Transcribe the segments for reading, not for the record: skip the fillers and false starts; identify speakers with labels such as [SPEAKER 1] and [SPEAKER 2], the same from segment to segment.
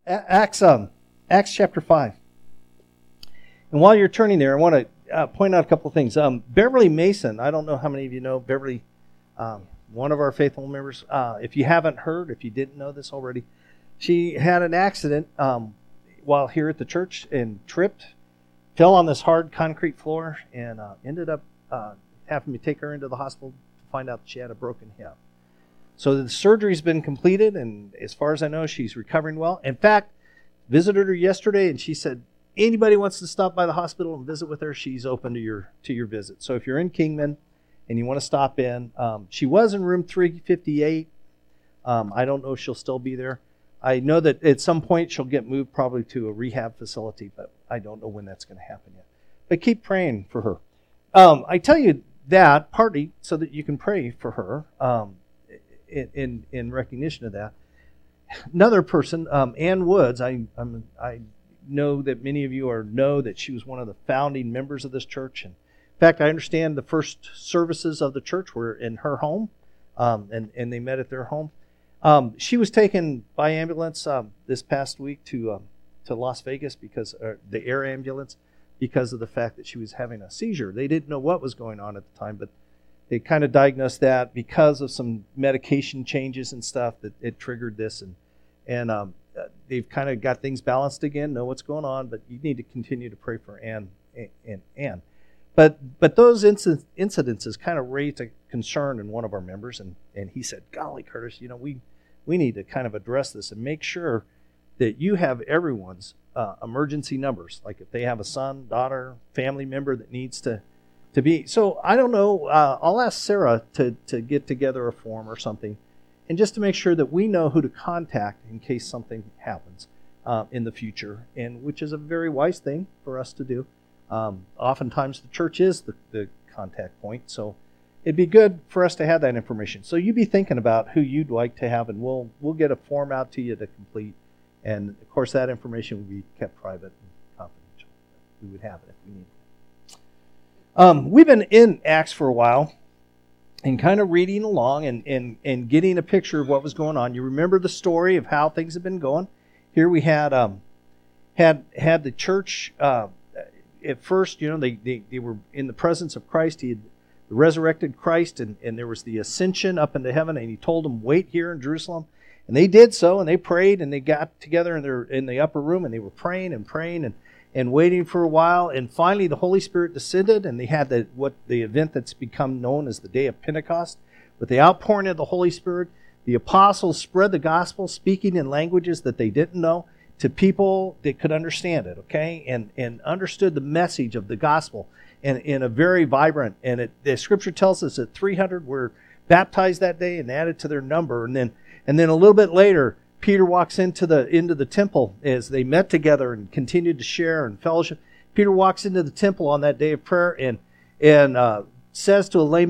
[SPEAKER 1] Acts chapter 5. And while you're turning there, I want to point out a couple of things. Beverly Mason, I don't know how many of you know Beverly, one of our faithful members. If you haven't heard, if you didn't know this already, she had an accident while here at the church and tripped, fell on this hard concrete floor, and ended up having to take her into the hospital to find out that she had a broken hip. So the surgery's been completed, and as far as I know, she's recovering well. In fact, visited her yesterday, and she said, anybody wants to stop by the hospital and visit with her, she's open to your visit. So if you're in Kingman and you want to stop in, she was in room 358. I don't know if she'll still be there. I know that at some point she'll get moved probably to a rehab facility, but I don't know when that's going to happen yet. But keep praying for her. I tell you that partly so that you can pray for her in recognition of that. Another person, Ann Woods, I know that many of you know that she was one of the founding members of this church. And in fact, I understand the first services of the church were in her home, and they met at their home. She was taken by ambulance this past week to Las Vegas because the air ambulance, because of the fact that she was having a seizure. They didn't know what was going on at the time, but they kind of diagnosed that because of some medication changes and stuff that it triggered this, and they've kind of got things balanced again, know what's going on, but you need to continue to pray for Ann. But those incidences kind of raised a concern in one of our members, and he said, golly, Curtis, we need to kind of address this and make sure that you have everyone's emergency numbers, like if they have a son, daughter, family member that needs to be. So I don't know, I'll ask Sarah to get together a form or something, and just to make sure that we know who to contact in case something happens in the future, and which is a very wise thing for us to do. Oftentimes the church is the contact point, so it'd be good for us to have that information. So you be thinking about who you'd like to have, and we'll get a form out to you to complete. And of course that information will be kept private and confidential. We would have it if we need it. We've been in Acts for a while and kind of reading along and getting a picture of what was going on. You remember the story of how things have been going. Here we had the church at first, they were in the presence of Christ. He had resurrected Christ, and there was the ascension up into heaven, and he told them, wait here in Jerusalem. And they did so, and they prayed, and they got together in the upper room, and they were praying and waiting for a while. And finally, the Holy Spirit descended, and they had the event that's become known as the Day of Pentecost. With the outpouring of the Holy Spirit, the apostles spread the gospel, speaking in languages that they didn't know, to people that could understand it, okay, and understood the message of the gospel in a very vibrant. And the Scripture tells us that 300 were baptized that day and added to their number, and then a little bit later, Peter walks into the temple as they met together and continued to share and fellowship. Peter walks into the temple on that day of prayer and says to a lame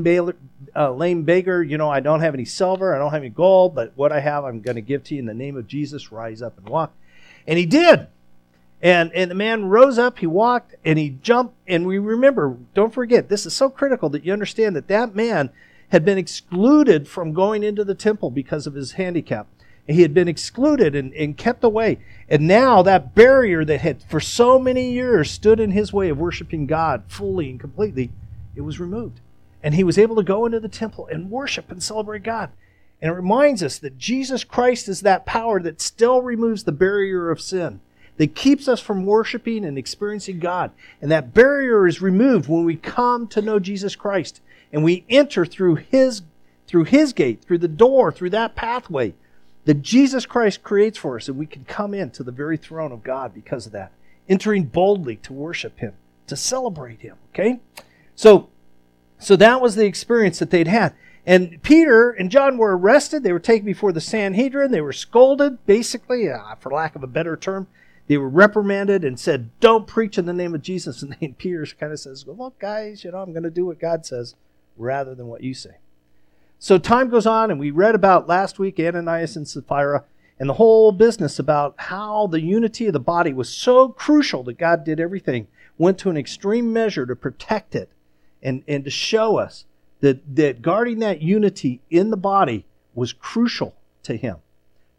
[SPEAKER 1] beggar, I don't have any silver, I don't have any gold, but what I have I'm going to give to you in the name of Jesus. Rise up and walk. And he did. And the man rose up, he walked, and he jumped. And we remember, don't forget, this is so critical that you understand that man had been excluded from going into the temple because of his handicap. He had been excluded and kept away. And now that barrier that had for so many years stood in his way of worshiping God fully and completely, it was removed. And he was able to go into the temple and worship and celebrate God. And it reminds us that Jesus Christ is that power that still removes the barrier of sin, that keeps us from worshiping and experiencing God. And that barrier is removed when we come to know Jesus Christ. And we enter through His gate, through the door, through that pathway that Jesus Christ creates for us. And we can come into the very throne of God because of that. Entering boldly to worship Him, to celebrate Him. Okay? So that was the experience that they'd had. And Peter and John were arrested. They were taken before the Sanhedrin. They were scolded, basically, for lack of a better term. They were reprimanded and said, don't preach in the name of Jesus. And then Peter kind of says, well, look, guys, I'm going to do what God says rather than what you say. So time goes on, and we read about last week Ananias and Sapphira and the whole business about how the unity of the body was so crucial that God did everything, went to an extreme measure to protect it and to show us that guarding that unity in the body was crucial to Him.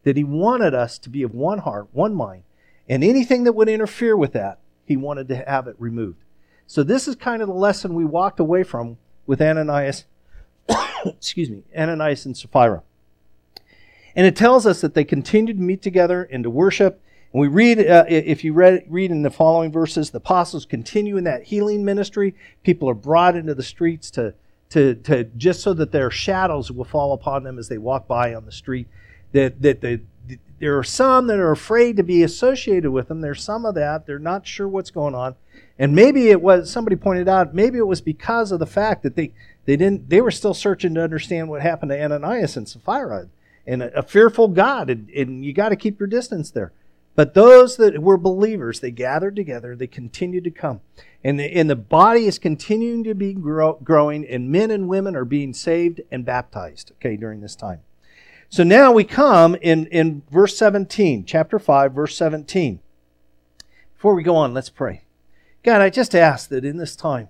[SPEAKER 1] that he wanted us to be of one heart, one mind, and anything that would interfere with that, he wanted to have it removed. So this is kind of the lesson we walked away from with Ananias, Ananias and Sapphira. And it tells us that they continued to meet together and to worship. And we read, if you read in the following verses, the apostles continue in that healing ministry. People are brought into the streets to just so that their shadows will fall upon them as they walk by on the street. There are some that are afraid to be associated with them. There's some of that. They're not sure what's going on. And maybe it was, somebody pointed out, maybe it was because of the fact that they were still searching to understand what happened to Ananias and Sapphira. And a fearful God, and you got to keep your distance there. But those that were believers, they gathered together, they continued to come. And the body is continuing to be growing, and men and women are being saved and baptized, during this time. So now we come in verse 17, chapter 5, verse 17. Before we go on, let's pray. God, I just ask that in this time,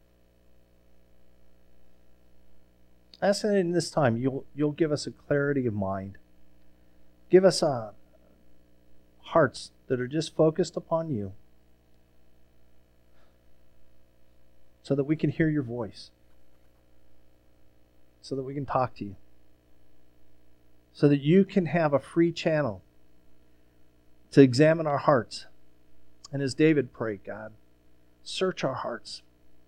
[SPEAKER 1] you'll give us a clarity of mind. Give us hearts that are just focused upon you, so that we can hear your voice, so that we can talk to you, so that you can have a free channel to examine our hearts. And as David prayed, God, search our hearts.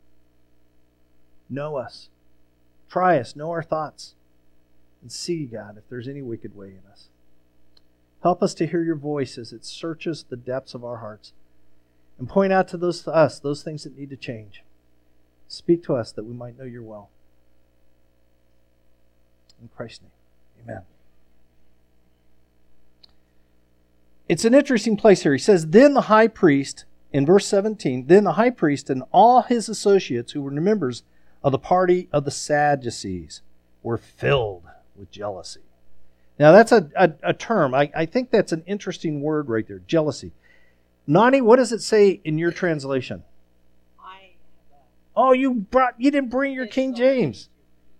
[SPEAKER 1] Know us. Try us. Know our thoughts. And see, God, if there's any wicked way in us. Help us to hear your voice as it searches the depths of our hearts. And point out to those things that need to change. Speak to us that we might know your will. In Christ's name, amen. It's an interesting place here. He says, then the high priest, in verse 17, then the high priest and all his associates who were members of the party of the Sadducees were filled with jealousy. Now that's a term. I think that's an interesting word right there, jealousy. Nani, what does it say in your translation? Oh, you didn't bring your King James.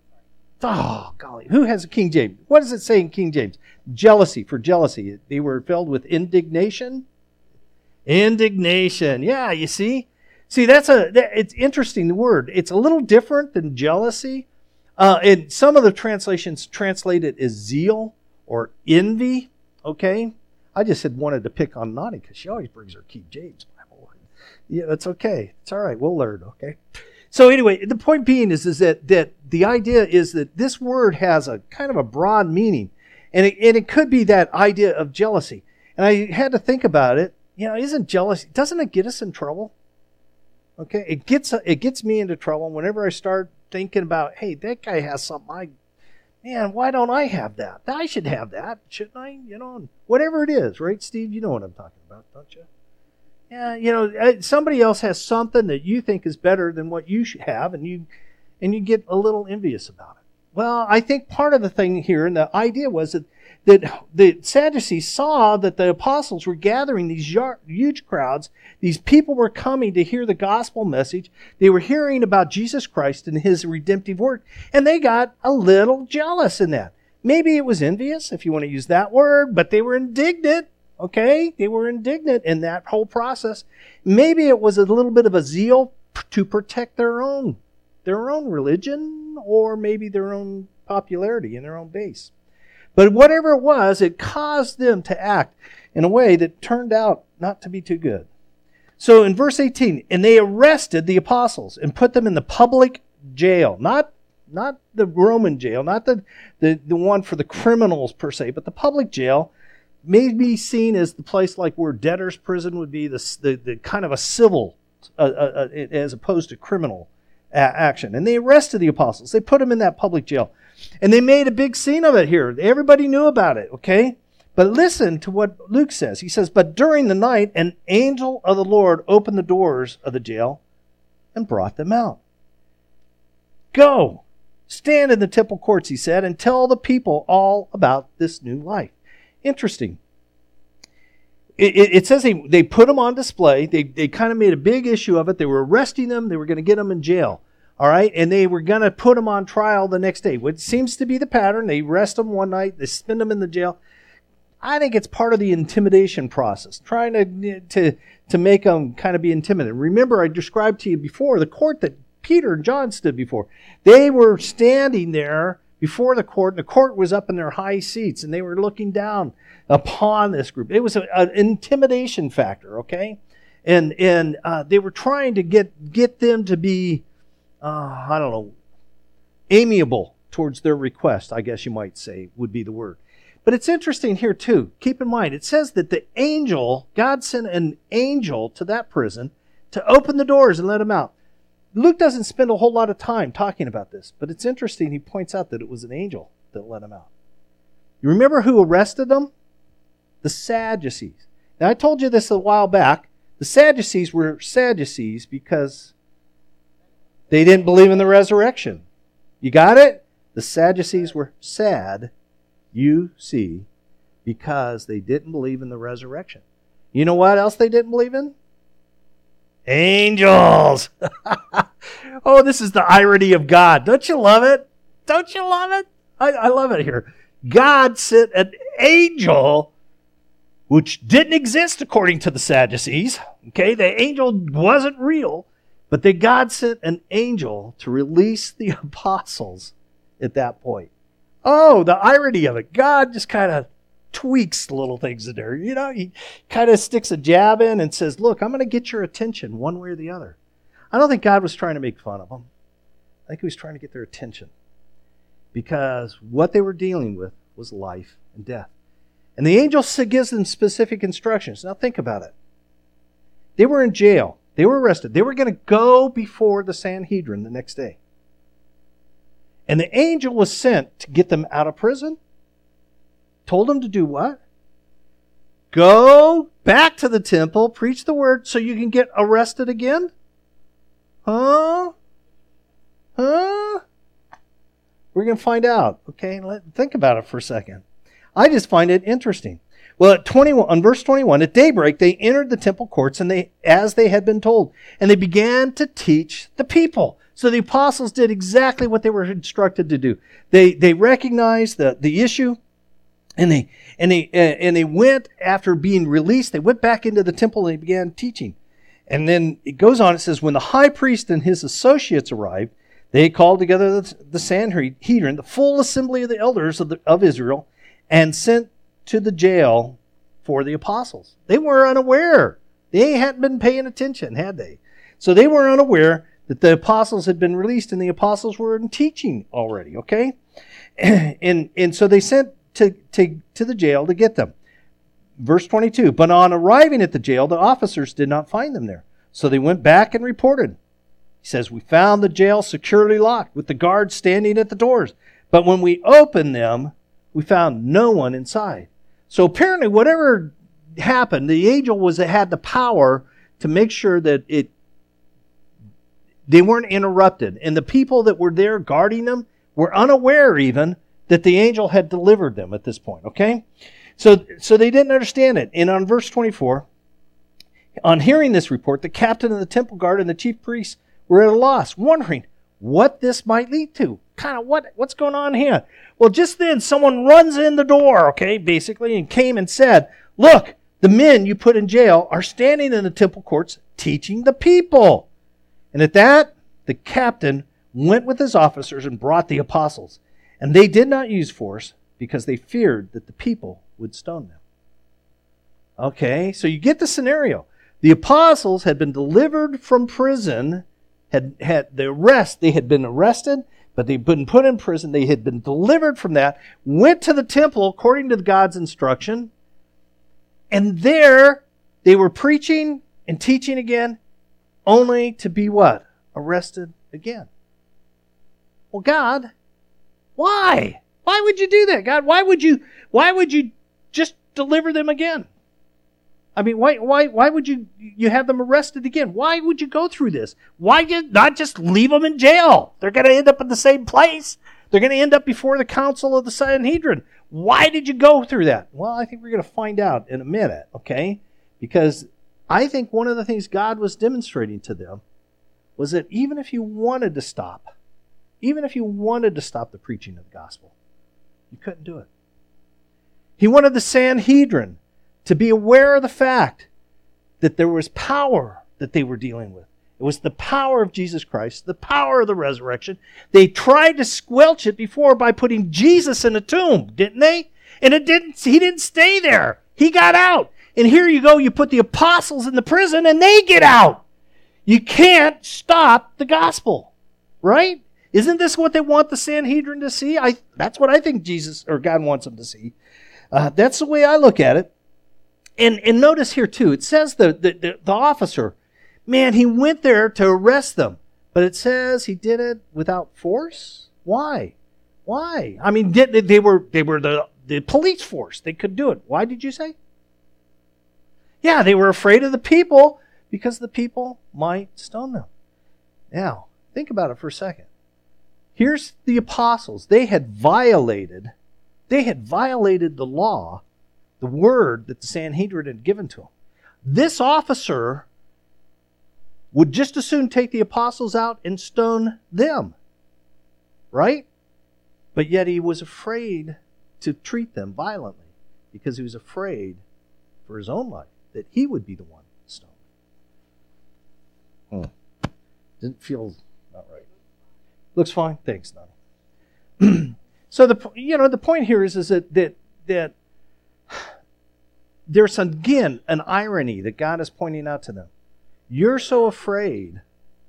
[SPEAKER 1] Oh, golly. Who has a King James? What does it say in King James? Jealousy, for jealousy. They were filled with indignation. Indignation. Yeah, you see? See, it's interesting, the word. It's a little different than jealousy. And some of the translations translate it as zeal or envy. Okay? I just wanted to pick on Nani because she always brings her King James Bible. Yeah, that's okay. It's all right. We'll learn, okay? So anyway, the point being is that the idea is that this word has a kind of a broad meaning. And it could be that idea of jealousy. And I had to think about it. Isn't jealousy, doesn't it get us in trouble? Okay, it gets me into trouble whenever I start thinking about, hey, that guy has something. Man, why don't I have that? I should have that, shouldn't I? Whatever it is, right, Steve? You know what I'm talking about, don't you? Yeah, somebody else has something that you think is better than what you should have, and you get a little envious about it. Well, I think part of the thing here, and the idea was that the Sadducees saw that the apostles were gathering these huge crowds. These people were coming to hear the gospel message. They were hearing about Jesus Christ and his redemptive work, and they got a little jealous in that. Maybe it was envious, if you want to use that word, but they were indignant. Okay, they were indignant in that whole process. Maybe it was a little bit of a zeal to protect their own religion, or maybe their own popularity and their own base. But whatever it was, it caused them to act in a way that turned out not to be too good. So in verse 18, and they arrested the apostles and put them in the public jail, not the Roman jail, not the one for the criminals per se, but the public jail. May be seen as the place like where debtor's prison would be, the kind of a civil as opposed to criminal action. And they arrested the apostles. They put them in that public jail. And they made a big scene of it here. Everybody knew about it, okay? But listen to what Luke says. He says, but during the night, an angel of the Lord opened the doors of the jail and brought them out. Go, stand in the temple courts, he said, and tell the people all about this new life. Interesting. It says they put them on display. They kind of made a big issue of it. They were arresting them. They were going to get them in jail. All right? And they were going to put them on trial the next day. What seems to be the pattern, they arrest them one night. They spin them in the jail. I think it's part of the intimidation process, trying to make them kind of be intimidated. Remember, I described to you before the court that Peter and John stood before. They were standing there before the court, and the court was up in their high seats, and they were looking down upon this group. It was an intimidation factor, okay? And they were trying to get them to be, amiable towards their request, I guess you might say would be the word. But it's interesting here too. Keep in mind, it says that God sent an angel to that prison to open the doors and let them out. Luke doesn't spend a whole lot of time talking about this, but it's interesting. He points out that it was an angel that let them out. You remember who arrested them? The Sadducees. Now, I told you this a while back. The Sadducees were Sadducees because they didn't believe in the resurrection. You got it? The Sadducees were sad, you see, because they didn't believe in the resurrection. You know what else they didn't believe in? Angels. Oh, this is the irony of God. Don't you love it? Don't you love it? I love it here. God sent an angel, which didn't exist according to the Sadducees. Okay, the angel wasn't real, but that God sent an angel to release the apostles at that point. Oh, the irony of it. God just kind of tweaks little things in there. You know, he kind of sticks a jab in and says, look, I'm going to get your attention one way or the other. I don't think God was trying to make fun of them. I think he was trying to get their attention, because what they were dealing with was life and death. And the angel gives them specific instructions. Now think about it. They were in jail. They were arrested. They were going to go before the Sanhedrin the next day. And the angel was sent to get them out of prison. Told them to do what? Go back to the temple, preach the word so you can get arrested again? Huh? We're going to find out. Okay, think about it for a second. I just find it interesting. Well, on verse 21, at daybreak they entered the temple courts, and as they had been told, and they began to teach the people. So the apostles did exactly what they were instructed to do. They recognized the issue, and they went, after being released, they went back into the temple and they began teaching. And then it goes on, it says, when the high priest and his associates arrived, they called together the Sanhedrin, the full assembly of the elders of Israel, and sent to the jail for the apostles. They were unaware. They hadn't been paying attention, had they? So they were unaware that the apostles had been released, and the apostles were in teaching already, okay? And so they sent to the jail to get them. Verse 22, but on arriving at the jail, the officers did not find them there. So they went back and reported. He says, we found the jail securely locked, with the guards standing at the doors. But when we opened them, we found no one inside. So apparently whatever happened, the angel had the power to make sure that they weren't interrupted. And the people that were there guarding them were unaware even that the angel had delivered them at this point, okay? So they didn't understand it. And on verse 24, on hearing this report, the captain of the temple guard and the chief priests were at a loss, wondering what this might lead to. Kind of what's going on here? Well, just then someone runs in the door, okay, basically, and came and said, look, the men you put in jail are standing in the temple courts teaching the people. And at that, the captain went with his officers and brought the apostles. And they did not use force because they feared that the people would stone them. Okay, so you get the scenario. The apostles had been delivered from prison, they had been arrested, but they'd been put in prison. They had been delivered from that, went to the temple according to God's instruction, and there they were preaching and teaching again, only to be what? Arrested again. Well, God, why? Why would you do that, God? Why would you just deliver them again? I mean, why would you have them arrested again? Why would you go through this? Why not just leave them in jail? They're going to end up in the same place. They're going to end up before the council of the Sanhedrin. Why did you go through that? Well, I think we're going to find out in a minute, okay? Because I think one of the things God was demonstrating to them was that even if you wanted to stop the preaching of the gospel, you couldn't do it. He wanted the Sanhedrin to be aware of the fact that there was power that they were dealing with. It was the power of Jesus Christ, the power of the resurrection. They tried to squelch it before by putting Jesus in a tomb, didn't they? And he didn't stay there. He got out. And here you go, you put the apostles in the prison and they get out. You can't stop the gospel, right? Isn't this what they want the Sanhedrin to see? That's what I think Jesus or God wants them to see. That's the way I look at it. And notice here too, it says the officer, man, he went there to arrest them. But it says he did it without force? Why? I mean, they were the police force. They could do it. Why did you say? Yeah, they were afraid of the people because the people might stone them. Now, think about it for a second. Here's the apostles. They had violated the law, the word that the Sanhedrin had given to them. This officer would just as soon take the apostles out and stone them. Right? But yet he was afraid to treat them violently because he was afraid for his own life that he would be the one stoned. Didn't feel not right. Looks fine. Thanks, Donnie. So the point here is that there's again an irony that God is pointing out to them. You're so afraid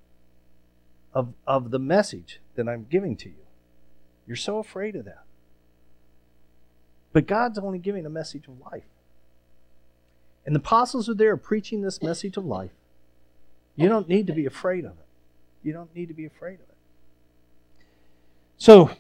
[SPEAKER 1] of the message that I'm giving to you. You're so afraid of that. But God's only giving a message of life. And the apostles are there preaching this message of life. You don't need to be afraid of it. You don't need to be afraid of it. So,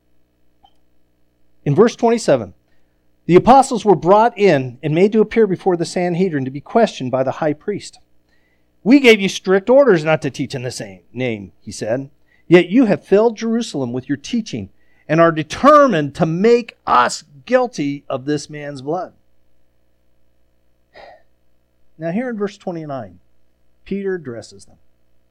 [SPEAKER 1] in verse 27, the apostles were brought in and made to appear before the Sanhedrin to be questioned by the high priest. We gave you strict orders not to teach in the same name, he said. Yet you have filled Jerusalem with your teaching and are determined to make us guilty of this man's blood. Now here in verse 29, Peter addresses them.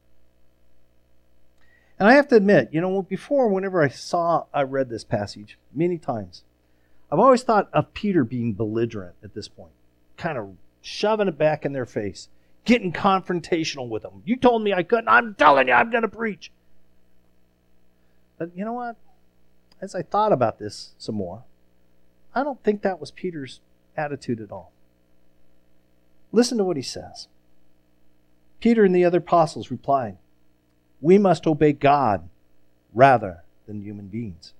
[SPEAKER 1] And I have to admit, before, whenever I read this passage many times, I've always thought of Peter being belligerent at this point, kind of shoving it back in their face, getting confrontational with them. You told me I couldn't. I'm telling you I'm going to preach. But you know what? As I thought about this some more, I don't think that was Peter's attitude at all. Listen to what he says. Peter and the other apostles replied, "We must obey God rather than human beings.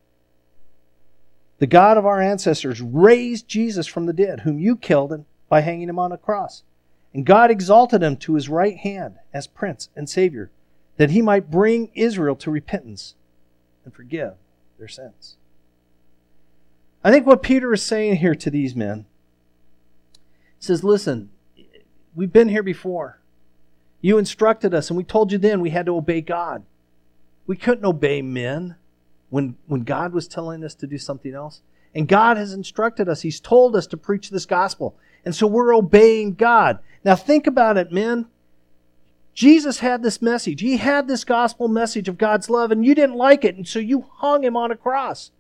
[SPEAKER 1] The God of our ancestors raised Jesus from the dead, whom you killed by hanging him on a cross. And God exalted him to his right hand as Prince and Savior, that he might bring Israel to repentance and forgive their sins." I think what Peter is saying here to these men, he says, listen, we've been here before. You instructed us, and we told you then we had to obey God. We couldn't obey men when God was telling us to do something else. And God has instructed us. He's told us to preach this gospel. And so we're obeying God. Now think about it, men. Jesus had this message. He had this gospel message of God's love, and you didn't like it, and so you hung him on a cross.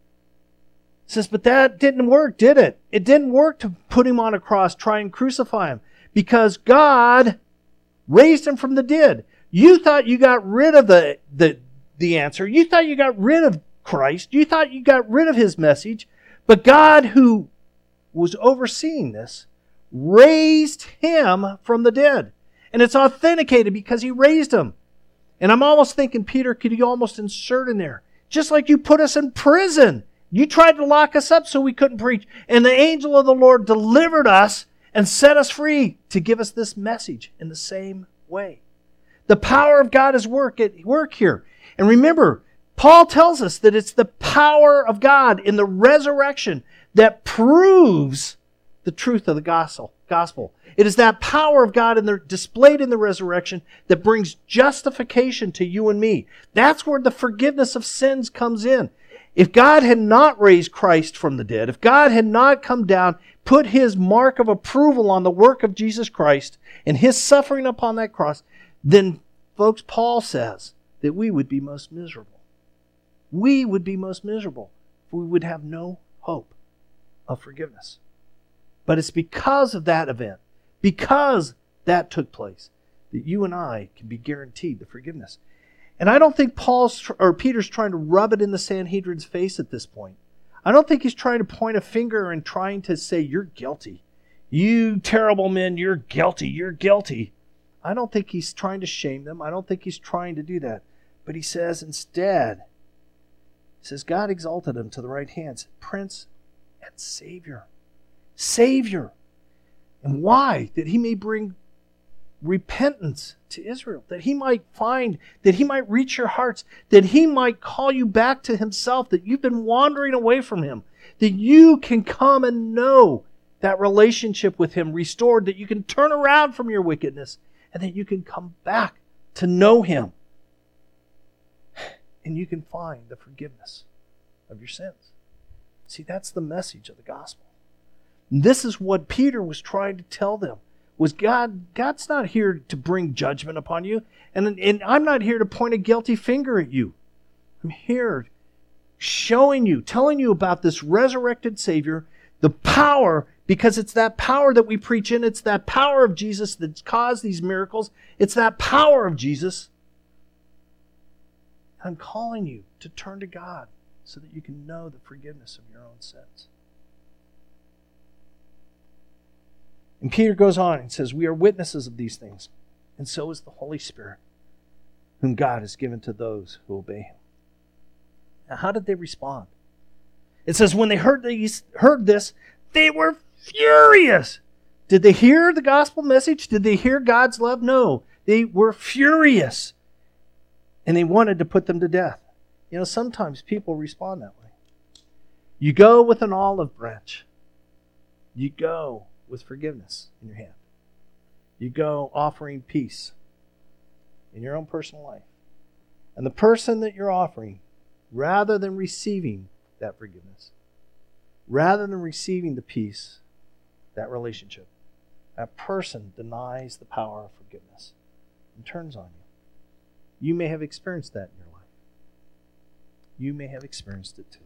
[SPEAKER 1] It says, but that didn't work, did it? It didn't work to put him on a cross, try and crucify him, because God raised him from the dead. You thought you got rid of the answer. You thought you got rid of Christ. You thought you got rid of his message. But God, who was overseeing this, raised him from the dead. And it's authenticated because he raised him. And I'm almost thinking, Peter, could you almost insert in there? Just like you put us in prison. You tried to lock us up so we couldn't preach. And the angel of the Lord delivered us and set us free to give us this message in the same way. The power of God is at work here. And remember, Paul tells us that it's the power of God in the resurrection that proves the truth of the gospel. It is that power of God displayed in the resurrection that brings justification to you and me. That's where the forgiveness of sins comes in. If God had not raised Christ from the dead, if God had not come down, put his mark of approval on the work of Jesus Christ and his suffering upon that cross, then, folks, Paul says that we would be most miserable. We would be most miserable. We would have no hope. of forgiveness. But it's because of that event, because that took place, that you and I can be guaranteed the forgiveness. And I don't think Peter's trying to rub it in the Sanhedrin's face at this point. I don't think he's trying to point a finger and trying to say, you're guilty. You terrible men, you're guilty, you're guilty. I don't think he's trying to shame them. I don't think he's trying to do that. But he says instead, he says, God exalted him to the right hand, Prince and Savior. Savior. And why? That he may bring repentance to Israel, that he might find, that he might reach your hearts, that he might call you back to himself, that you've been wandering away from him, that you can come and know that relationship with him restored, that you can turn around from your wickedness, and that you can come back to know him. And you can find the forgiveness of your sins. See, that's the message of the gospel. And this is what Peter was trying to tell them. Was God's not here to bring judgment upon you. And I'm not here to point a guilty finger at you. I'm here showing you, telling you about this resurrected Savior, the power, because it's that power that we preach in. It's that power of Jesus that's caused these miracles. It's that power of Jesus. I'm calling you to turn to God so that you can know the forgiveness of your own sins. And Peter goes on and says, we are witnesses of these things, and so is the Holy Spirit, whom God has given to those who obey him. Now, how did they respond? It says, when they heard this, they were furious. Did they hear the gospel message? Did they hear God's love? No. They were furious. And they wanted to put them to death. You know, sometimes people respond that way. You go with an olive branch. You go with forgiveness in your hand. You go offering peace in your own personal life. And the person that you're offering, rather than receiving that forgiveness, rather than receiving the peace, that relationship, that person denies the power of forgiveness and turns on you. You may have experienced that in your life. You may have experienced it too.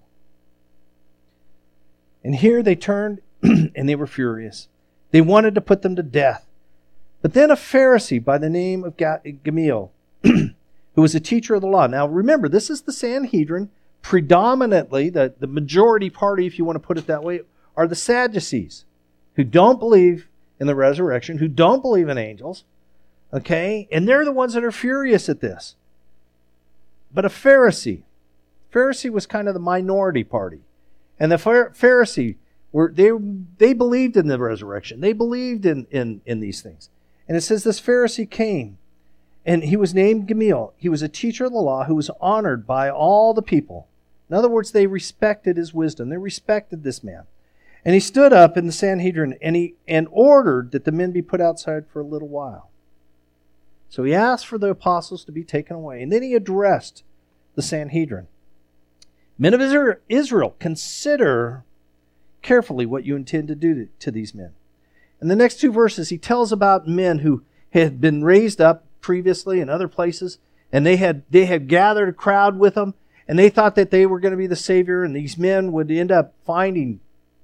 [SPEAKER 1] And here they turned and they were furious. They wanted to put them to death. But then a Pharisee by the name of Gamaliel, who was a teacher of the law. Now remember, this is the Sanhedrin. Predominantly, the majority party, if you want to put it that way, are the Sadducees, who don't believe in the resurrection, who don't believe in angels. Okay? And they're the ones that are furious at this. But a Pharisee was kind of the minority party. And the Pharisee, they believed in the resurrection. They believed in these things. And it says this Pharisee came, and he was named Gamaliel. He was a teacher of the law who was honored by all the people. In other words, they respected his wisdom. They respected this man. And he stood up in the Sanhedrin and ordered that the men be put outside for a little while. So he asked for the apostles to be taken away. And then he addressed the Sanhedrin. Men of Israel, consider carefully what you intend to do to these men. In the next two verses, he tells about men who had been raised up previously in other places, and they had gathered a crowd with them, and they thought that they were going to be the Savior, and these men would end up finding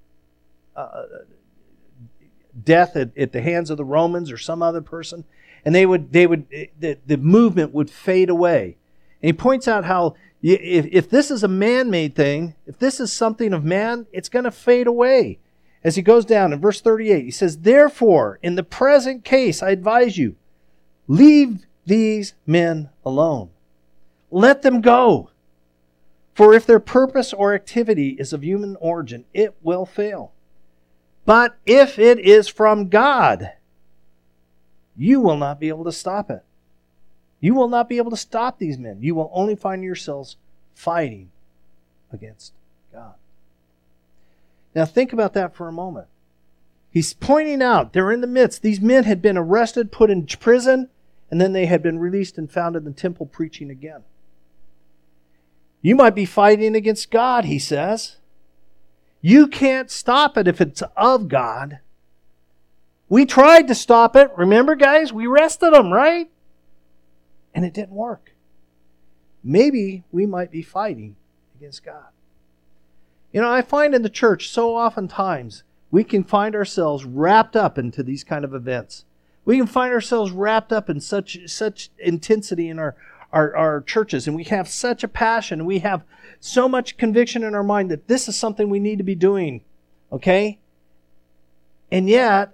[SPEAKER 1] death at the hands of the Romans or some other person, and the movement would fade away. And he points out how if this is a man-made thing, if this is something of man, it's going to fade away. As he goes down in verse 38, he says, therefore, in the present case, I advise you, leave these men alone. Let them go. For if their purpose or activity is of human origin, it will fail. But if it is from God, you will not be able to stop it. You will not be able to stop these men. You will only find yourselves fighting against God. Now think about that for a moment. He's pointing out they're in the midst. These men had been arrested, put in prison, and then they had been released and found in the temple preaching again. You might be fighting against God, he says. You can't stop it if it's of God. We tried to stop it. Remember, guys? We arrested them, right? And it didn't work. Maybe we might be fighting against God. You know, I find in the church so oftentimes we can find ourselves wrapped up into these kind of events. We can find ourselves wrapped up in such intensity in our churches, and we have such a passion, and we have so much conviction in our mind that this is something we need to be doing, okay? And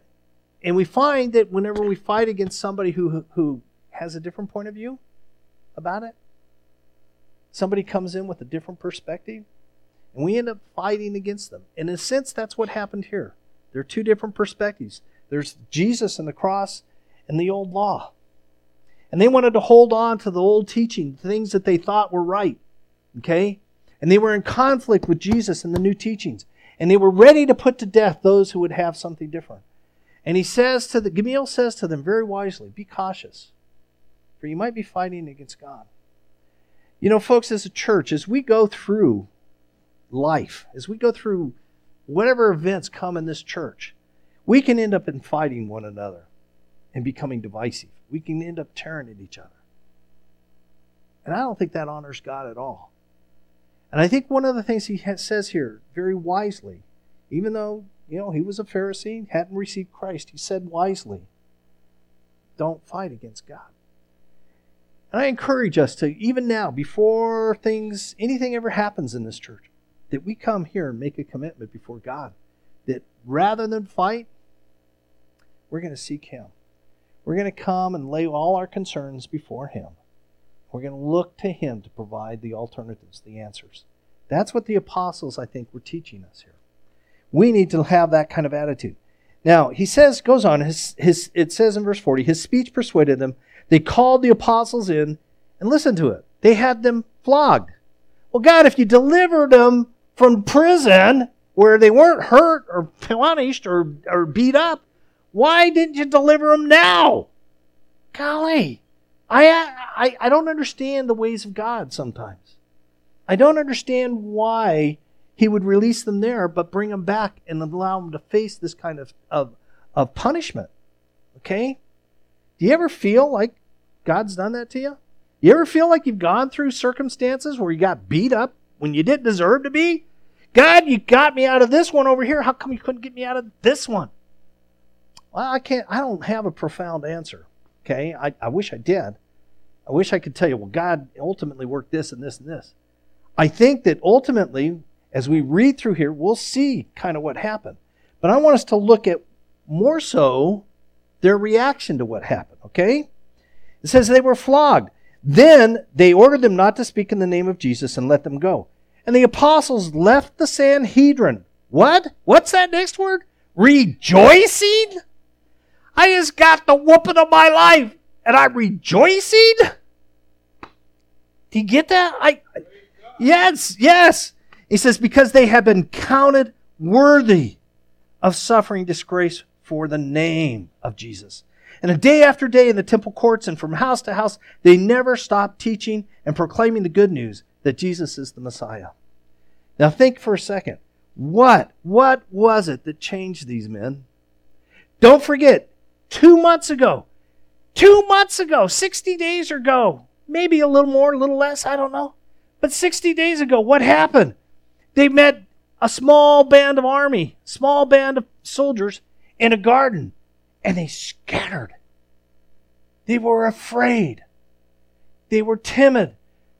[SPEAKER 1] we find that whenever we fight against somebody who has a different point of view about it, somebody comes in with a different perspective, and we end up fighting against them. And in a sense, that's what happened here. There are two different perspectives. There's Jesus and the cross and the old law. And they wanted to hold on to the old teaching, things that they thought were right. Okay? And they were in conflict with Jesus and the new teachings. And they were ready to put to death those who would have something different. And Gamaliel says to them very wisely, be cautious, for you might be fighting against God. You know, folks, as a church, as we go through life, as we go through whatever events come in this church, we can end up in fighting one another and becoming divisive. We can end up tearing at each other. And I don't think that honors God at all. And I think one of the things he says here very wisely, even though, you know, he was a Pharisee, hadn't received Christ, he said wisely, don't fight against God. And I encourage us to, even now, before anything ever happens in this church, that we come here and make a commitment before God. That rather than fight, we're going to seek Him. We're going to come and lay all our concerns before Him. We're going to look to Him to provide the alternatives, the answers. That's what the apostles, I think, were teaching us here. We need to have that kind of attitude. Now, he goes on, it says in verse 40, his speech persuaded them. They called the apostles in, and listen to it. They had them flogged. Well, God, if you delivered them from prison where they weren't hurt or punished or beat up, why didn't you deliver them now? Golly, I don't understand the ways of God sometimes. I don't understand why He would release them there but bring them back and allow them to face this kind of punishment. Okay? Do you ever feel like God's done that to you? You ever feel like you've gone through circumstances where you got beat up when you didn't deserve to be? God, you got me out of this one over here. How come you couldn't get me out of this one? Well, I don't have a profound answer. Okay? I wish I did. I wish I could tell you, well, God ultimately worked this and this and this. I think that ultimately, as we read through here, we'll see kind of what happened. But I want us to look at more so their reaction to what happened. Okay? It says they were flogged. Then they ordered them not to speak in the name of Jesus and let them go. And the apostles left the Sanhedrin. What? What's that next word? Rejoicing? I just got the whooping of my life and I'm rejoicing? Do you get that? Yes. He says, because they have been counted worthy of suffering disgrace for the name of Jesus. And day after day in the temple courts and from house to house, they never stopped teaching and proclaiming the good news that Jesus is the Messiah. Now think for a second. What was it that changed these men? Don't forget, 2 months ago, 60 days ago, maybe a little more, a little less, I don't know. But 60 days ago, what happened? They met a small band of soldiers in a garden, and they scattered. They were afraid. They were timid.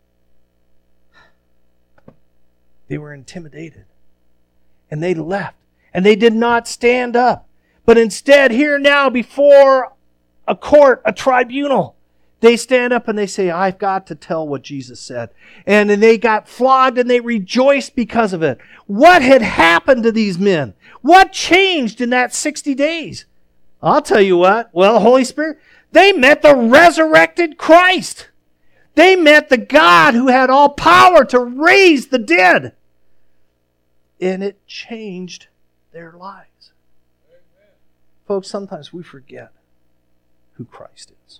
[SPEAKER 1] They were intimidated. And they left. And they did not stand up. But instead, here now before a court, a tribunal, they stand up and they say, I've got to tell what Jesus said. And then they got flogged and they rejoiced because of it. What had happened to these men? What changed in that 60 days? I'll tell you what. Well, Holy Spirit, they met the resurrected Christ. They met the God who had all power to raise the dead. And it changed their lives. Amen. Folks, sometimes we forget who Christ is.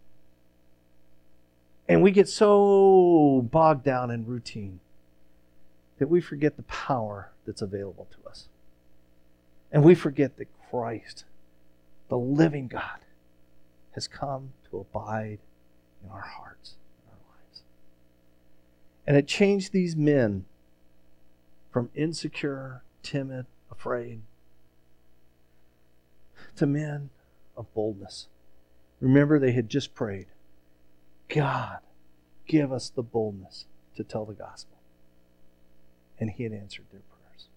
[SPEAKER 1] And we get so bogged down in routine that we forget the power that's available to us. And we forget that Christ, the living God, has come to abide in our hearts, in our lives. And it changed these men from insecure, timid, afraid, to men of boldness. Remember, they had just prayed, God, give us the boldness to tell the gospel. And he had answered their prayers.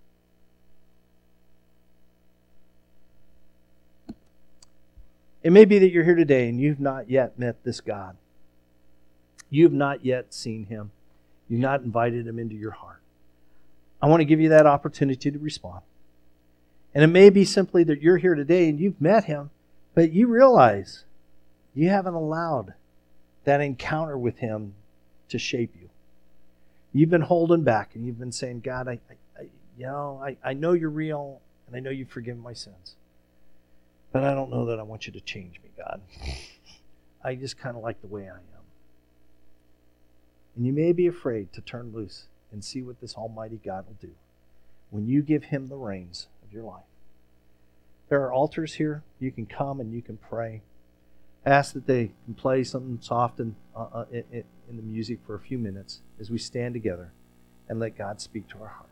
[SPEAKER 1] It may be that you're here today and you've not yet met this God. You've not yet seen him. You've not invited him into your heart. I want to give you that opportunity to respond. And it may be simply that you're here today and you've met him, but you realize you haven't allowed that encounter with him to shape you. You've been holding back and you've been saying, God, I know you're real and I know you've forgiven my sins. But I don't know that I want you to change me, God. I just kind of like the way I am. And you may be afraid to turn loose and see what this almighty God will do when you give him the reins of your life. There are altars here. You can come and you can pray. Ask that they can play something soft in the music for a few minutes as we stand together and let God speak to our heart.